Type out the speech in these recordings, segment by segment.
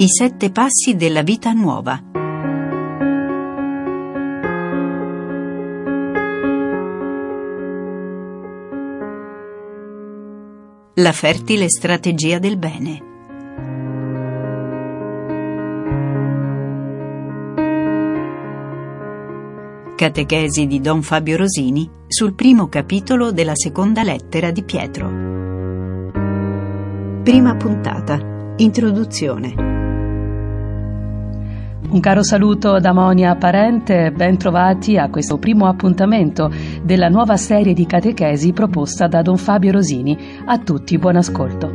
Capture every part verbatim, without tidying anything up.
I sette passi della vita nuova. La fertile strategia del bene. Catechesi di Don Fabio Rosini sul primo capitolo della seconda lettera di Pietro. Prima puntata. Introduzione. Un caro saluto da Monia Parente, ben trovati a questo primo appuntamento della nuova serie di catechesi proposta da Don Fabio Rosini. A tutti buon ascolto.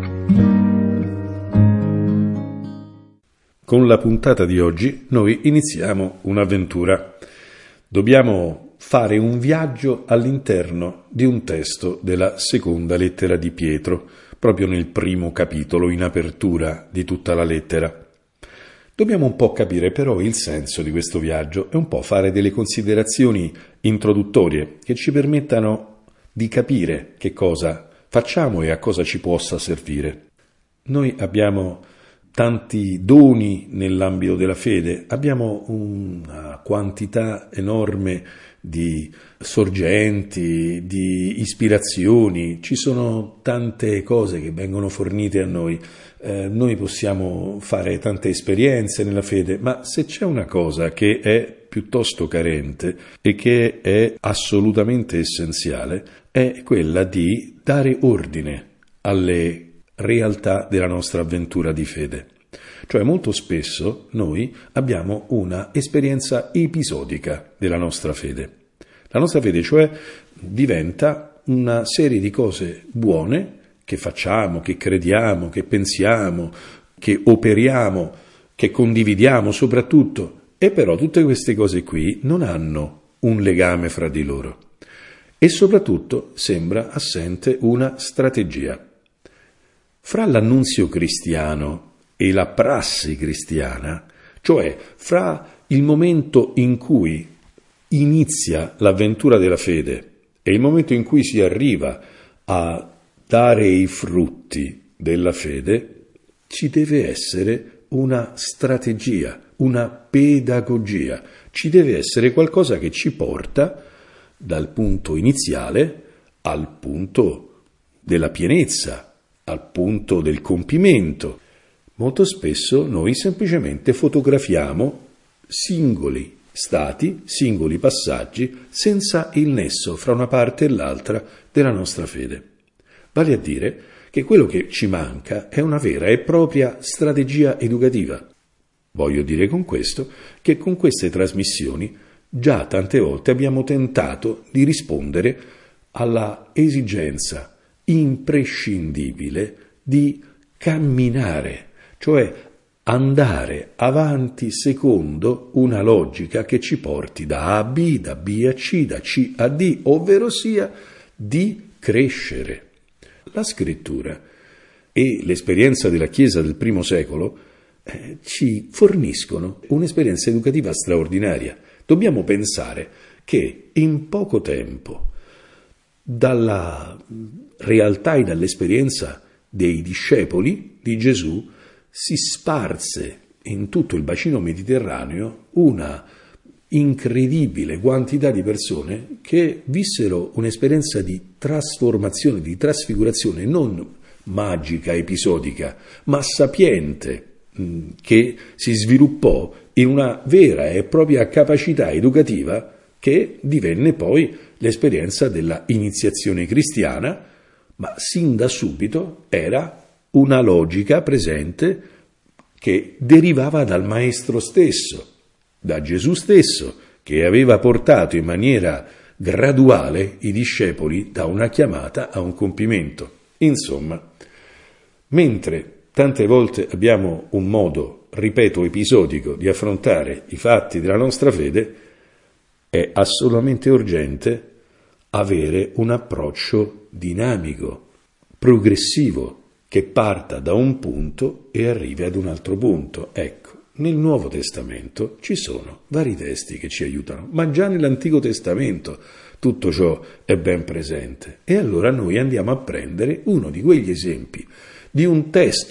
Con la puntata di oggi noi iniziamo un'avventura. Dobbiamo fare un viaggio all'interno di un testo della seconda lettera di Pietro, proprio nel primo capitolo, in apertura di tutta la lettera. Dobbiamo un po' capire però il senso di questo viaggio e un po' fare delle considerazioni introduttorie che ci permettano di capire che cosa facciamo e a cosa ci possa servire. Noi abbiamo tanti doni nell'ambito della fede, abbiamo una quantità enorme di sorgenti, di ispirazioni, ci sono tante cose che vengono fornite a noi. Eh, noi possiamo fare tante esperienze nella fede, ma se c'è una cosa che è piuttosto carente e che è assolutamente essenziale, è quella di dare ordine alle realtà della nostra avventura di fede. Cioè molto spesso noi abbiamo una esperienza episodica della nostra fede. La nostra fede cioè diventa una serie di cose buone che facciamo, che crediamo, che pensiamo, che operiamo, che condividiamo soprattutto, e però tutte queste cose qui non hanno un legame fra di loro. E soprattutto sembra assente una strategia. Fra l'annunzio cristiano e la prassi cristiana, cioè fra il momento in cui inizia l'avventura della fede e il momento in cui si arriva a dare i frutti della fede, ci deve essere una strategia, una pedagogia, ci deve essere qualcosa che ci porta dal punto iniziale al punto della pienezza, al punto del compimento. Molto spesso noi semplicemente fotografiamo singoli stati, singoli passaggi, senza il nesso fra una parte e l'altra della nostra fede. Vale a dire che quello che ci manca è una vera e propria strategia educativa. Voglio dire con questo che con queste trasmissioni già tante volte abbiamo tentato di rispondere alla esigenza imprescindibile di camminare, cioè andare avanti secondo una logica che ci porti da A a B, da B a C, da C a D, ovvero sia di crescere. La scrittura e l'esperienza della Chiesa del primo secolo eh, ci forniscono un'esperienza educativa straordinaria. Dobbiamo pensare che in poco tempo, dalla realtà e dall'esperienza dei discepoli di Gesù, si sparse in tutto il bacino mediterraneo una incredibile quantità di persone che vissero un'esperienza di trasformazione, di trasfigurazione non magica, episodica, ma sapiente, che si sviluppò in una vera e propria capacità educativa che divenne poi l'esperienza della iniziazione cristiana, ma sin da subito era una logica presente che derivava dal Maestro stesso, da Gesù stesso, che aveva portato in maniera graduale i discepoli da una chiamata a un compimento. Insomma, mentre tante volte abbiamo un modo, ripeto, episodico di affrontare i fatti della nostra fede, è assolutamente urgente avere un approccio dinamico, progressivo, che parta da un punto e arrivi ad un altro punto. Ecco, nel Nuovo Testamento ci sono vari testi che ci aiutano, ma già nell'Antico Testamento tutto ciò è ben presente. E allora noi andiamo a prendere uno di quegli esempi di un testo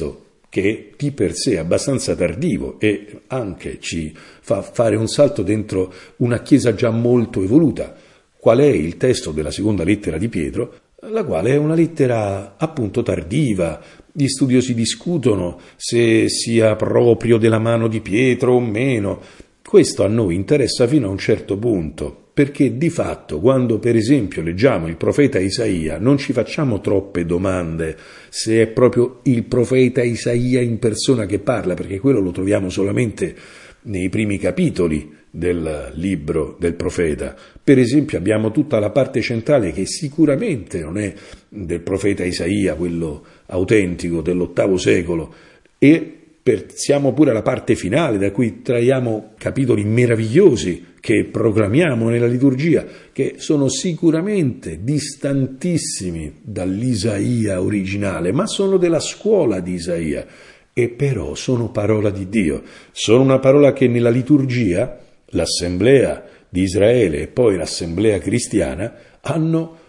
che di per sé è abbastanza tardivo e anche ci fa fare un salto dentro una Chiesa già molto evoluta. Qual è il testo della seconda lettera di Pietro? La quale è una lettera appunto tardiva. Gli studiosi discutono se sia proprio della mano di Pietro o meno. Questo a noi interessa fino a un certo punto, perché di fatto quando per esempio leggiamo il profeta Isaia non ci facciamo troppe domande se è proprio il profeta Isaia in persona che parla, perché quello lo troviamo solamente nei primi capitoli del libro del profeta. Per esempio abbiamo tutta la parte centrale che sicuramente non è del profeta Isaia, quello autentico dell'ottavo secolo, e siamo pure alla parte finale da cui traiamo capitoli meravigliosi che proclamiamo nella liturgia, che sono sicuramente distantissimi dall'Isaia originale, ma sono della scuola di Isaia, e però sono parola di Dio. Sono una parola che nella liturgia l'assemblea di Israele e poi l'assemblea cristiana hanno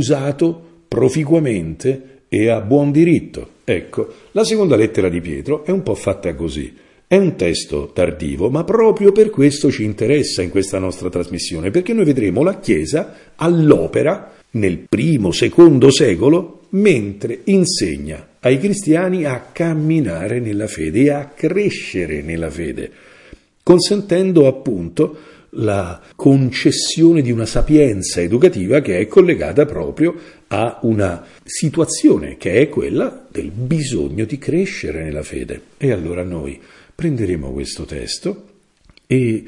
usato proficuamente e a buon diritto. Ecco, la seconda lettera di Pietro è un po' fatta così. È un testo tardivo, ma proprio per questo ci interessa in questa nostra trasmissione, perché noi vedremo la Chiesa all'opera nel primo, secondo secolo, mentre insegna ai cristiani a camminare nella fede e a crescere nella fede, consentendo appunto la concessione di una sapienza educativa che è collegata proprio a una situazione che è quella del bisogno di crescere nella fede. E allora noi prenderemo questo testo e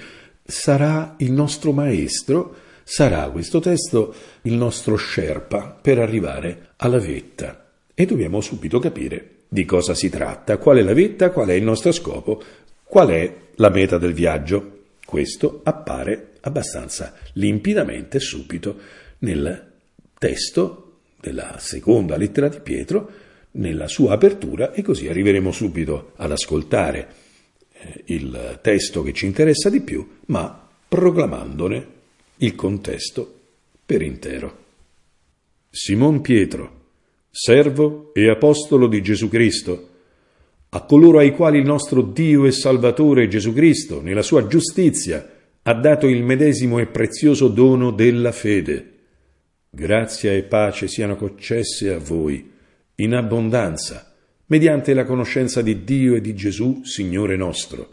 sarà il nostro maestro, sarà questo testo il nostro sherpa per arrivare alla vetta. E dobbiamo subito capire di cosa si tratta, qual è la vetta, qual è il nostro scopo, qual è la meta del viaggio. Questo appare abbastanza limpidamente subito nel testo della seconda lettera di Pietro, nella sua apertura, e così arriveremo subito ad ascoltare eh, il testo che ci interessa di più, ma proclamandone il contesto per intero. Simon Pietro, servo e apostolo di Gesù Cristo, a coloro ai quali il nostro Dio e Salvatore Gesù Cristo, nella sua giustizia, ha dato il medesimo e prezioso dono della fede. Grazia e pace siano concesse a voi, in abbondanza, mediante la conoscenza di Dio e di Gesù, Signore nostro.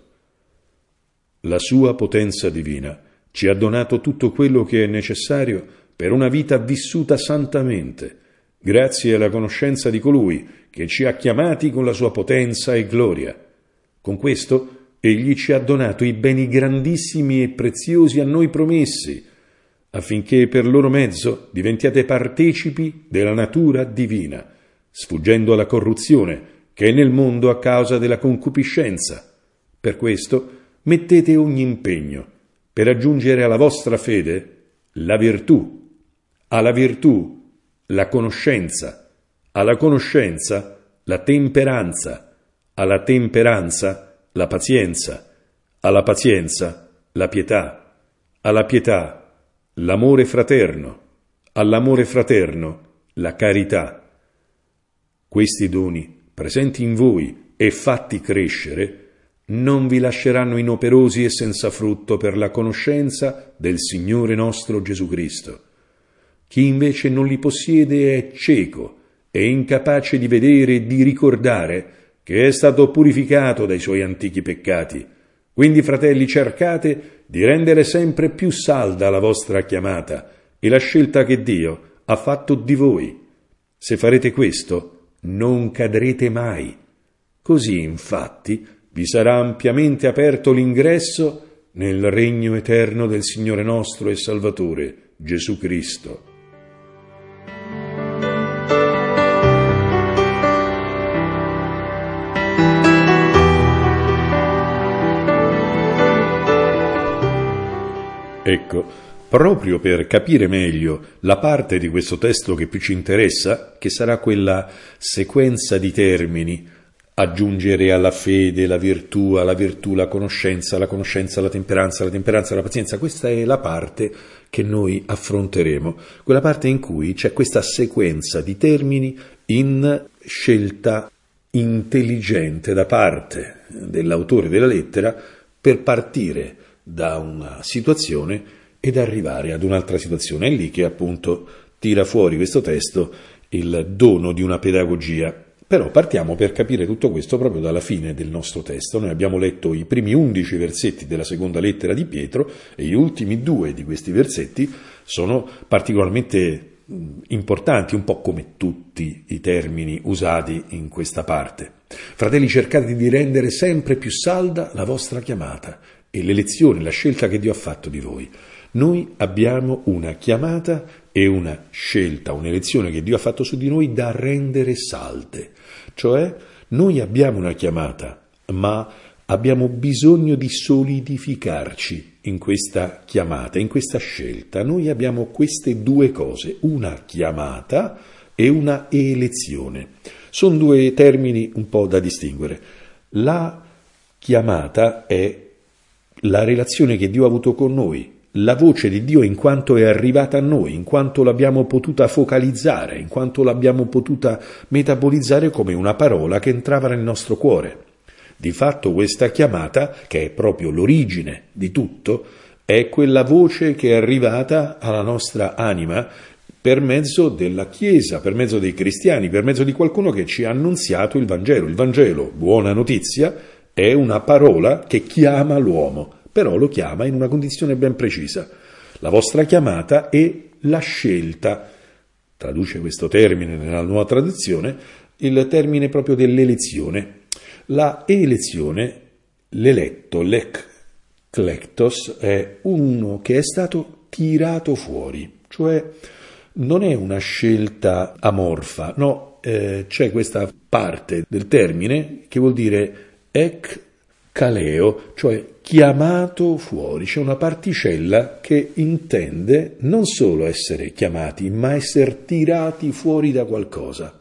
La sua potenza divina ci ha donato tutto quello che è necessario per una vita vissuta santamente, grazie alla conoscenza di colui che ci ha chiamati con la sua potenza e gloria. Con questo egli ci ha donato i beni grandissimi e preziosi a noi promessi, affinché per loro mezzo diventiate partecipi della natura divina, sfuggendo alla corruzione che è nel mondo a causa della concupiscenza. Per questo mettete ogni impegno per aggiungere alla vostra fede la virtù, alla virtù la conoscenza, alla conoscenza la temperanza, alla temperanza la pazienza, alla pazienza la pietà, alla pietà l'amore fraterno, all'amore fraterno la carità. Questi doni, presenti in voi e fatti crescere, non vi lasceranno inoperosi e senza frutto per la conoscenza del Signore nostro Gesù Cristo. Chi invece non li possiede è cieco e incapace di vedere e di ricordare che è stato purificato dai suoi antichi peccati. Quindi, fratelli, cercate di rendere sempre più salda la vostra chiamata e la scelta che Dio ha fatto di voi. Se farete questo, non cadrete mai. Così, infatti, vi sarà ampiamente aperto l'ingresso nel regno eterno del Signore nostro e Salvatore, Gesù Cristo. Ecco, proprio per capire meglio la parte di questo testo che più ci interessa, che sarà quella sequenza di termini, aggiungere alla fede la virtù, alla virtù la conoscenza, alla conoscenza la temperanza, alla temperanza la pazienza, questa è la parte che noi affronteremo, quella parte in cui c'è questa sequenza di termini in scelta intelligente da parte dell'autore della lettera per partire da una situazione ed arrivare ad un'altra situazione. È lì che appunto tira fuori questo testo il dono di una pedagogia. Però partiamo per capire tutto questo proprio dalla fine del nostro testo. Noi abbiamo letto i primi undici versetti della seconda lettera di Pietro e gli ultimi due di questi versetti sono particolarmente importanti, un po' come tutti i termini usati in questa parte. Fratelli, cercate di rendere sempre più salda la vostra chiamata e l'elezione, la scelta che Dio ha fatto di voi. Noi abbiamo una chiamata e una scelta, un'elezione che Dio ha fatto su di noi da rendere salde. Cioè, noi abbiamo una chiamata, ma abbiamo bisogno di solidificarci in questa chiamata, in questa scelta. Noi abbiamo queste due cose, una chiamata e una elezione. Sono due termini un po' da distinguere. La chiamata è la relazione che Dio ha avuto con noi, la voce di Dio in quanto è arrivata a noi, in quanto l'abbiamo potuta focalizzare, in quanto l'abbiamo potuta metabolizzare come una parola che entrava nel nostro cuore. Di fatto questa chiamata, che è proprio l'origine di tutto, è quella voce che è arrivata alla nostra anima per mezzo della Chiesa, per mezzo dei cristiani, per mezzo di qualcuno che ci ha annunziato il Vangelo. Il Vangelo, buona notizia, è una parola che chiama l'uomo, però lo chiama in una condizione ben precisa. La vostra chiamata è la scelta, traduce questo termine nella nuova traduzione, il termine proprio dell'elezione. La elezione, l'eletto, l'eklektos, è uno che è stato tirato fuori, cioè non è una scelta amorfa, no, eh, c'è questa parte del termine che vuol dire ekkaleo, cioè chiamato fuori. C'è una particella che intende non solo essere chiamati, ma essere tirati fuori da qualcosa.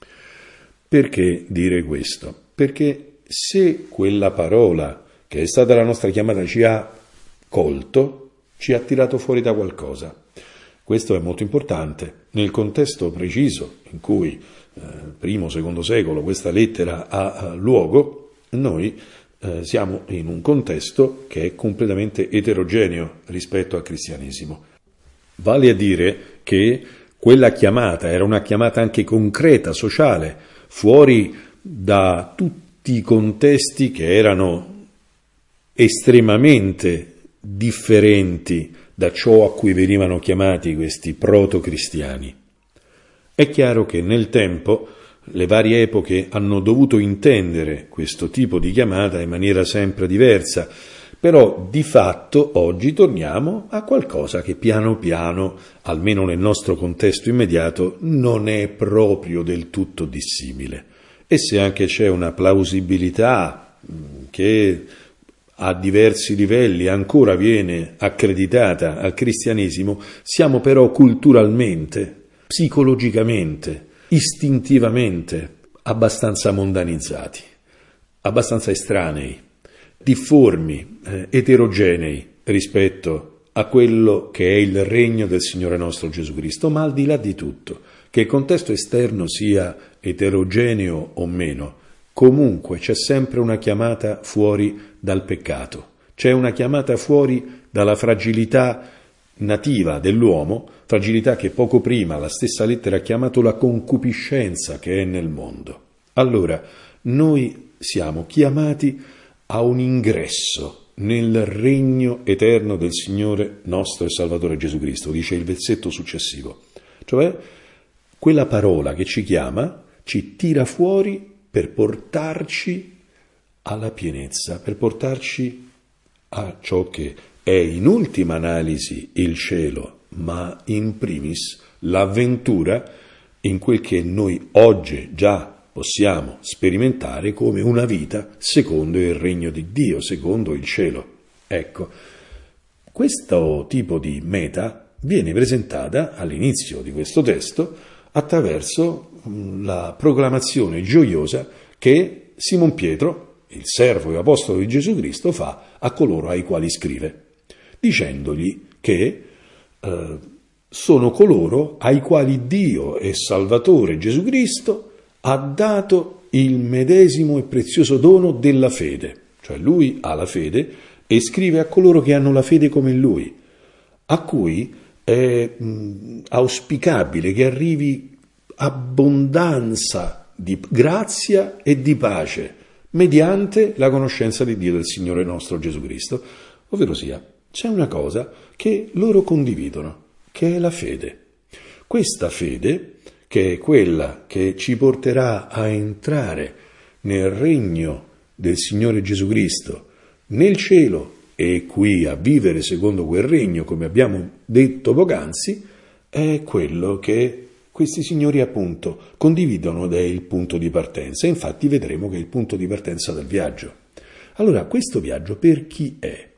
Perché dire questo? Perché se quella parola che è stata la nostra chiamata ci ha colto, ci ha tirato fuori da qualcosa. Questo è molto importante. Nel contesto preciso in cui eh, primo, secondo secolo questa lettera ha luogo, noi eh, siamo in un contesto che è completamente eterogeneo rispetto al cristianesimo. Vale a dire che quella chiamata era una chiamata anche concreta, sociale, fuori da tutti i contesti che erano estremamente differenti da ciò a cui venivano chiamati questi proto-cristiani. È chiaro che nel tempo le varie epoche hanno dovuto intendere questo tipo di chiamata in maniera sempre diversa, però di fatto oggi torniamo a qualcosa che piano piano, almeno nel nostro contesto immediato, non è proprio del tutto dissimile. E se anche c'è una plausibilità che a diversi livelli ancora viene accreditata al cristianesimo, siamo però culturalmente, psicologicamente, istintivamente abbastanza mondanizzati, abbastanza estranei, difformi, eh, eterogenei rispetto a quello che è il regno del Signore nostro Gesù Cristo. Ma al di là di tutto, che il contesto esterno sia eterogeneo o meno, comunque c'è sempre una chiamata fuori dal peccato, c'è una chiamata fuori dalla fragilità nativa dell'uomo, fragilità che poco prima la stessa lettera ha chiamato la concupiscenza che è nel mondo. Allora, noi siamo chiamati a un ingresso nel regno eterno del Signore nostro e Salvatore Gesù Cristo, dice il versetto successivo. Cioè, quella parola che ci chiama ci tira fuori per portarci alla pienezza, per portarci a ciò che è in ultima analisi il cielo, ma in primis l'avventura in quel che noi oggi già possiamo sperimentare come una vita secondo il regno di Dio, secondo il cielo. Ecco, questo tipo di meta viene presentata all'inizio di questo testo attraverso la proclamazione gioiosa che Simon Pietro, il servo e apostolo di Gesù Cristo, fa a coloro ai quali scrive, dicendogli che eh, sono coloro ai quali Dio e Salvatore Gesù Cristo ha dato il medesimo e prezioso dono della fede. Cioè lui ha la fede e scrive a coloro che hanno la fede come lui, a cui è mh, auspicabile che arrivi abbondanza di grazia e di pace mediante la conoscenza di Dio, del Signore nostro Gesù Cristo. Ovvero sia, c'è una cosa che loro condividono, che è la fede. Questa fede, che è quella che ci porterà a entrare nel regno del Signore Gesù Cristo, nel cielo, e qui a vivere secondo quel regno, come abbiamo detto poc'anzi, è quello che questi signori appunto condividono ed è il punto di partenza. Infatti vedremo che è il punto di partenza del viaggio. Allora, questo viaggio per chi è?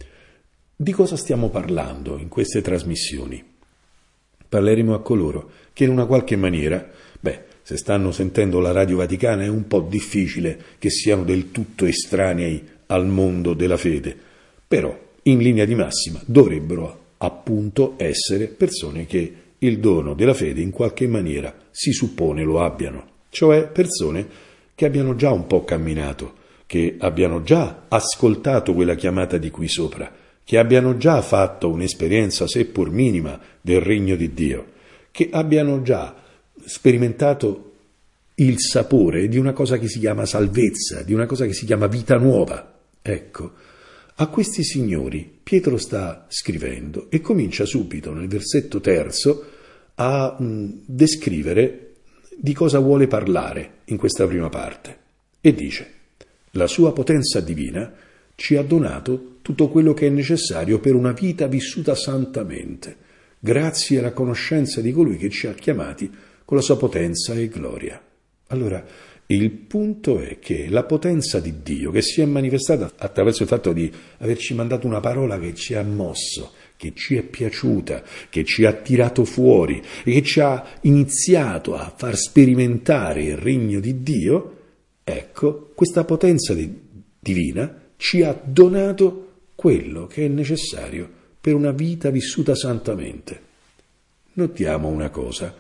Di cosa stiamo parlando in queste trasmissioni? Parleremo a coloro che in una qualche maniera, beh, se stanno sentendo la Radio Vaticana è un po' difficile che siano del tutto estranei al mondo della fede, però in linea di massima dovrebbero appunto essere persone che il dono della fede in qualche maniera si suppone lo abbiano, cioè persone che abbiano già un po' camminato, che abbiano già ascoltato quella chiamata di qui sopra, che abbiano già fatto un'esperienza seppur minima del regno di Dio, che abbiano già sperimentato il sapore di una cosa che si chiama salvezza, di una cosa che si chiama vita nuova. Ecco, a questi signori Pietro sta scrivendo e comincia subito nel versetto terzo a mh, descrivere di cosa vuole parlare in questa prima parte e dice: la sua potenza divina ci ha donato tutto quello che è necessario per una vita vissuta santamente, grazie alla conoscenza di colui che ci ha chiamati con la sua potenza e gloria. Allora, il punto è che la potenza di Dio, che si è manifestata attraverso il fatto di averci mandato una parola che ci ha mosso, che ci è piaciuta, che ci ha tirato fuori e che ci ha iniziato a far sperimentare il regno di Dio, ecco, questa potenza di, divina ci ha donato quello che è necessario per una vita vissuta santamente. Notiamo una cosa: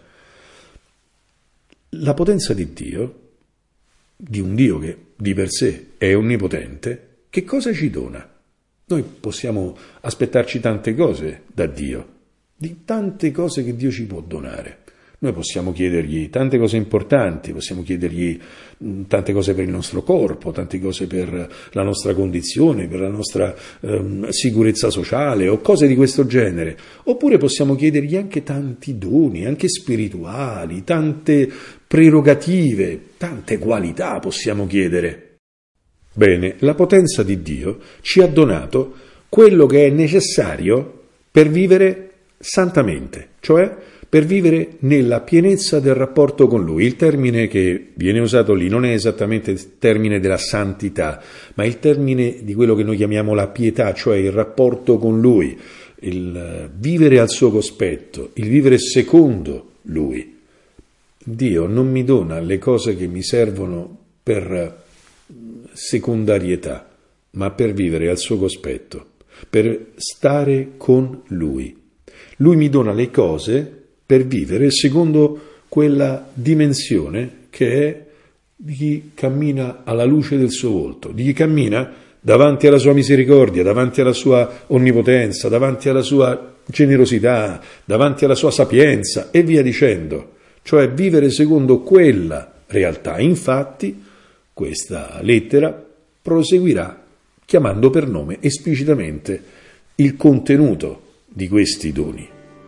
la potenza di Dio, di un Dio che di per sé è onnipotente, che cosa ci dona? Noi possiamo aspettarci tante cose da Dio, di tante cose che Dio ci può donare. Noi possiamo chiedergli tante cose importanti, possiamo chiedergli tante cose per il nostro corpo, tante cose per la nostra condizione, per la nostra ehm, sicurezza sociale o cose di questo genere. Oppure possiamo chiedergli anche tanti doni, anche spirituali, tante prerogative, tante qualità possiamo chiedere. Bene, la potenza di Dio ci ha donato quello che è necessario per vivere santamente, cioè per vivere nella pienezza del rapporto con Lui. Il termine che viene usato lì non è esattamente il termine della santità, ma il termine di quello che noi chiamiamo la pietà, cioè il rapporto con Lui, il vivere al suo cospetto, il vivere secondo Lui. Dio non mi dona le cose che mi servono per secondarietà, ma per vivere al suo cospetto, per stare con Lui. Lui mi dona le cose per vivere secondo quella dimensione che è di chi cammina alla luce del suo volto, di chi cammina davanti alla sua misericordia, davanti alla sua onnipotenza, davanti alla sua generosità, davanti alla sua sapienza e via dicendo, cioè vivere secondo quella realtà. Infatti, questa lettera proseguirà chiamando per nome esplicitamente il contenuto di questi doni.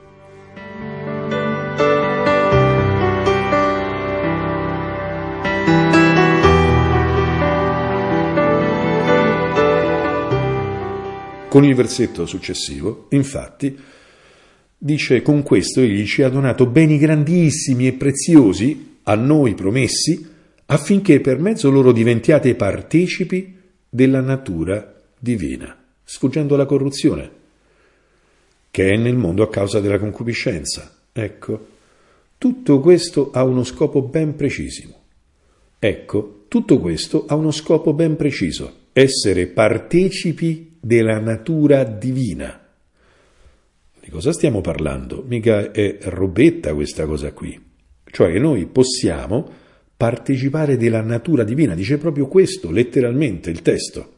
Con il versetto successivo, infatti, dice: con questo egli ci ha donato beni grandissimi e preziosi, a noi promessi, affinché per mezzo loro diventiate partecipi della natura divina, sfuggendo alla corruzione, che è nel mondo a causa della concupiscenza. Ecco, tutto questo ha uno scopo ben precisimo. Ecco, tutto questo ha uno scopo ben preciso: essere partecipi della natura divina. Di cosa stiamo parlando? Mica è robetta questa cosa qui. Cioè che noi possiamo partecipare della natura divina, dice proprio questo, letteralmente il testo.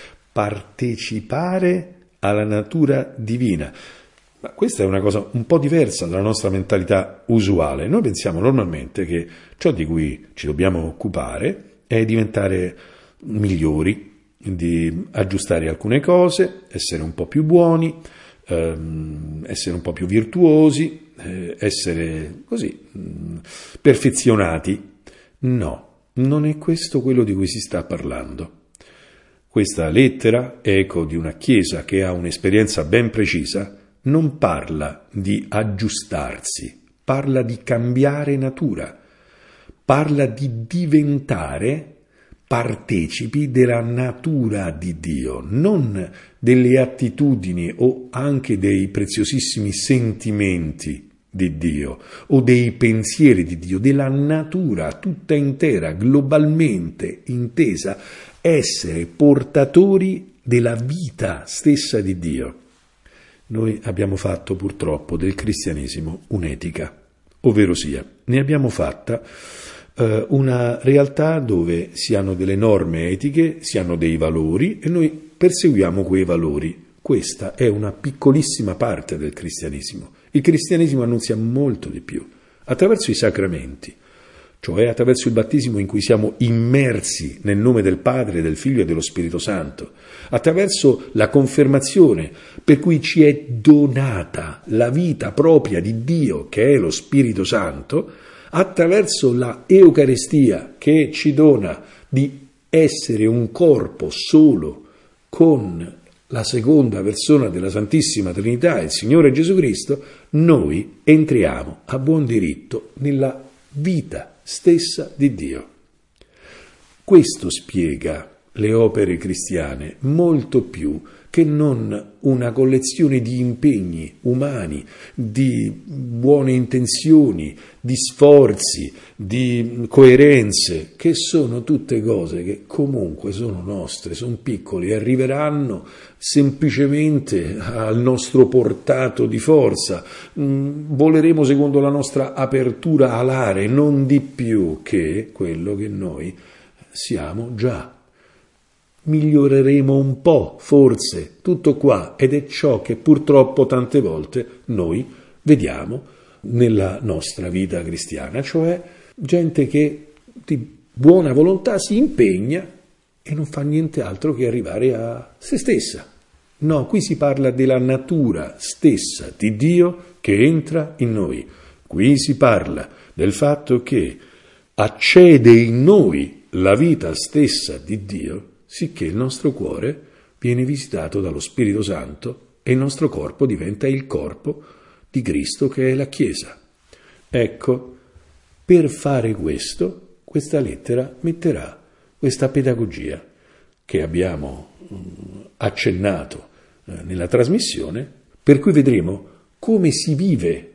Partecipare alla natura divina. Ma questa è una cosa un po' diversa dalla nostra mentalità usuale. Noi pensiamo normalmente che ciò di cui ci dobbiamo occupare è diventare migliori, di aggiustare alcune cose, essere un po' più buoni, ehm, essere un po' più virtuosi, eh, essere così mh, perfezionati. No, non è questo quello di cui si sta parlando. Questa lettera, eco di una Chiesa che ha un'esperienza ben precisa, non parla di aggiustarsi, parla di cambiare natura, parla di diventare partecipi della natura di Dio, non delle attitudini o anche dei preziosissimi sentimenti di Dio o dei pensieri di Dio, della natura tutta intera, globalmente intesa, essere portatori della vita stessa di Dio. Noi abbiamo fatto purtroppo del cristianesimo un'etica, ovvero sia, ne abbiamo fatta eh, una realtà dove si hanno delle norme etiche, si hanno dei valori e noi perseguiamo quei valori. Questa è una piccolissima parte del cristianesimo. Il cristianesimo annunzia molto di più, attraverso i sacramenti, cioè attraverso il battesimo in cui siamo immersi nel nome del Padre, del Figlio e dello Spirito Santo, attraverso la confermazione per cui ci è donata la vita propria di Dio, che è lo Spirito Santo, attraverso la Eucaristia che ci dona di essere un corpo solo con la seconda persona della Santissima Trinità, il Signore Gesù Cristo, noi entriamo a buon diritto nella vita stessa di Dio. Questo spiega le opere cristiane molto più che non una collezione di impegni umani, di buone intenzioni, di sforzi, di coerenze, che sono tutte cose che comunque sono nostre, sono piccoli, arriveranno semplicemente al nostro portato di forza, voleremo secondo la nostra apertura alare, non di più che quello che noi siamo già. Miglioreremo un po', forse, tutto qua, ed è ciò che purtroppo tante volte noi vediamo nella nostra vita cristiana, cioè gente che di buona volontà si impegna e non fa niente altro che arrivare a se stessa. No, qui si parla della natura stessa di Dio che entra in noi. Qui si parla del fatto che accede in noi la vita stessa di Dio, sicché il nostro cuore viene visitato dallo Spirito Santo e il nostro corpo diventa il corpo di Cristo che è la Chiesa. Ecco, per fare questo, questa lettera metterà questa pedagogia che abbiamo accennato nella trasmissione, per cui vedremo come si vive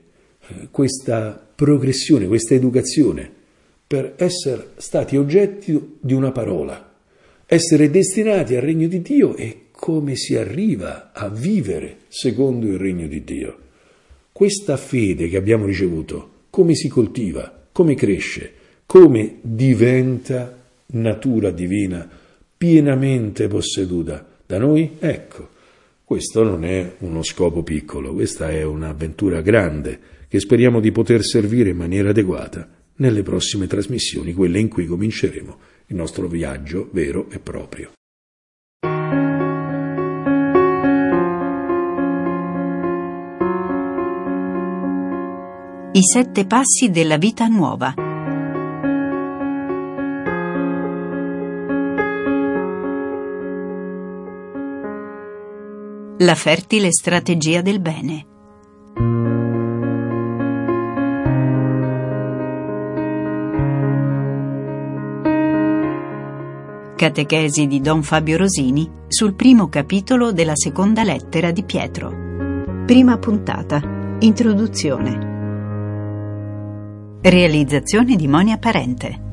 questa progressione, questa educazione, per essere stati oggetti di una parola, essere destinati al regno di Dio e come si arriva a vivere secondo il regno di Dio. Questa fede che abbiamo ricevuto, come si coltiva, come cresce, come diventa natura divina pienamente posseduta da noi? Ecco, questo non è uno scopo piccolo, questa è un'avventura grande che speriamo di poter servire in maniera adeguata nelle prossime trasmissioni, quelle in cui cominceremo il nostro viaggio vero e proprio. I sette passi della vita nuova. La fertile strategia del bene. Catechesi di Don Fabio Rosini sul primo capitolo della seconda lettera di Pietro. Prima puntata. Introduzione. Realizzazione di Monia Parente.